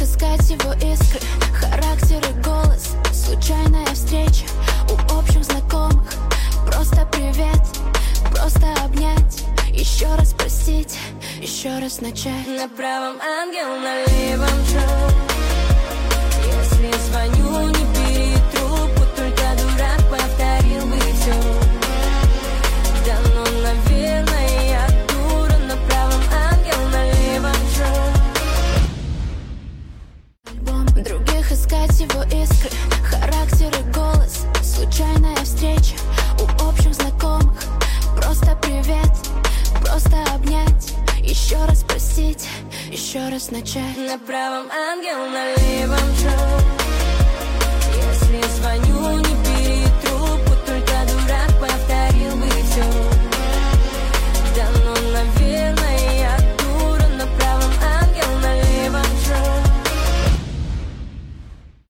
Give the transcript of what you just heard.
искать его искры, характер и голос. Случайная встреча у общих знакомых. Просто привет, просто обнять, еще раз простить, еще раз начать. На правом ангел, на левом джок. Если звоню, не бери трубку, только дурак повторил бы все. Да ну, наверное, я дура. На правом ангел, на левом джок. Других искать его искры, характер и голос. Случайная встреча у общих знакомых. Просто привет, просто обнять, еще раз простить, еще раз начать. На правом ангел, на левом джок. Если звоню,